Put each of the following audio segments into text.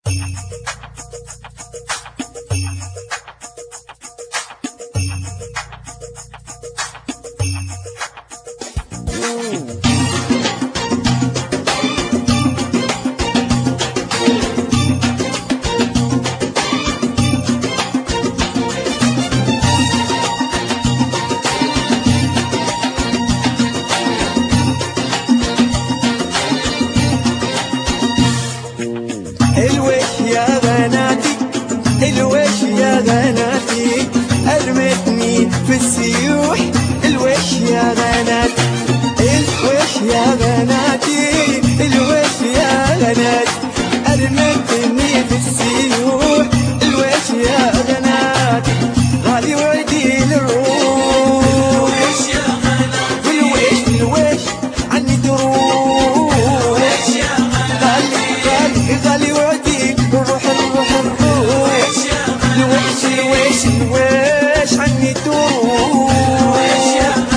الوش يا غناتي الوش يا غناتي ارمتني في السيوح. الوش يا غناتي الوش يا غناتي الوش يا غناتي ارمتني في السيوح. الوش يا غناتي غالي وعدي للروح. الوش الوش عني تروح. غالي وعدي الروح الروح الروح. الوش الوش الوش عني تروح.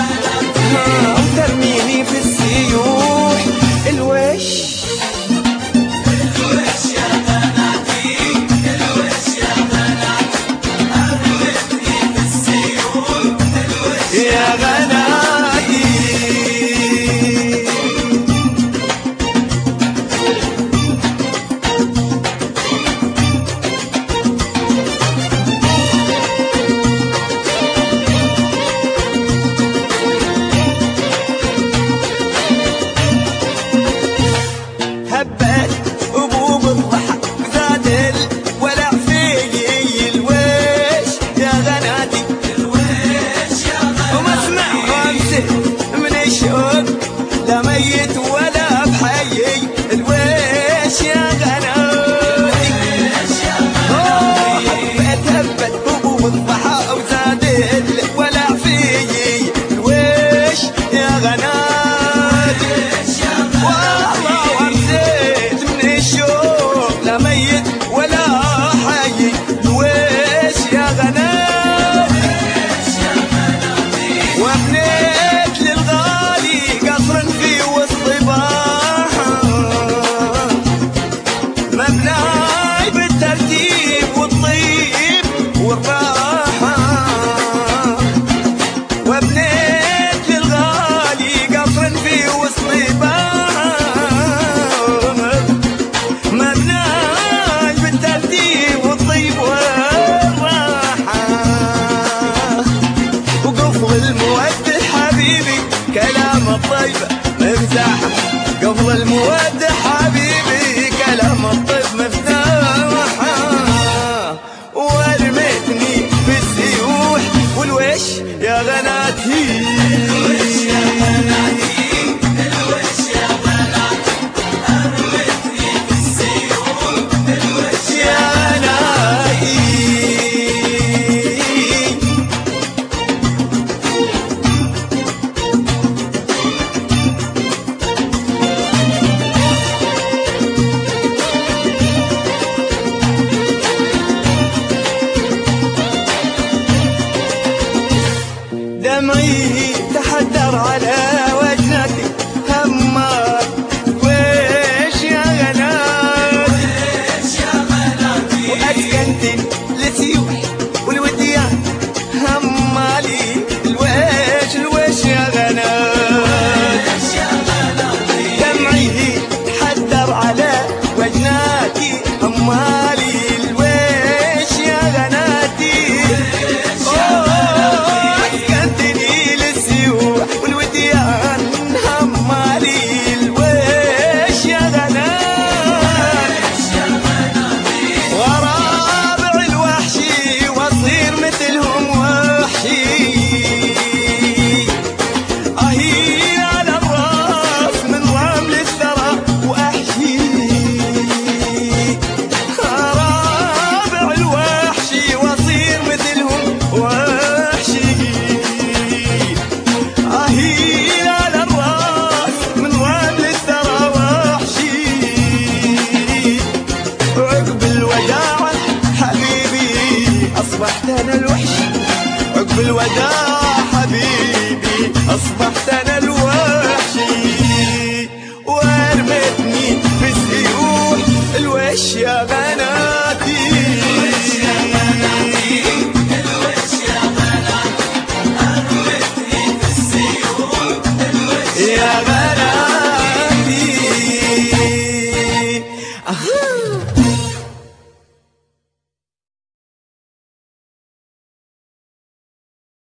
ترميني في السيوح. الوش الوش يا غناتي الوش يا غناتي أرمتني في السيوح. الوش يا غناتي هبت أبوب الضحك زاد الولع فيي. الوش يا غناتي الوش يا وما اسمع رمسه من الشوق لا ميت ولا بحي. الوش يا غناتي هبت أبوب الضحك وزاد الولع فيي. الوش يا غناتي والله ونسيت من الشوق لا ميت ولا حي. الويش يا غناتي وابنيت للغالي قصر في وسط باحة. مبناي بالترتيب والطيب والراحة. وابنيت للغالي قصر في وسط باحة. مبناي بالترتيب والطيب والراحة. وقفل المودة حبيبي كلام الطيب مفتاحه. قفل المودة حبيبي كلام الطيب مفتاحه. وارمتني في السيوح. والوش يا غناتي الوش يا غناتي الوش يا غناتي أرمتني في السيوح. الوش يا غناتي دمعي تحدر على وجنتي همار. ويش يا غناتي الوش يا غناتي وأسكنتني لسيوح والوديان همالي. الويش الويش يا غناتي الوش يا غناتي دمعي تحدر على وجناتي همالي. الويش يا غناتي أسكنتني للسيوح والوديان همالي. الويش يا غناتي ورابع الوحشي واصير مثلهم وحشي. اهي على الراس من رمل الثرى واحشي. رابع الوحشي واصير مثلهم وحشي. اهي على الراس من رمل الثرى وحشي. عقب الوداع حبيبي أصبحت أنا الوحش. عقب الوداع حبيبي أصبحت أنا الوحش.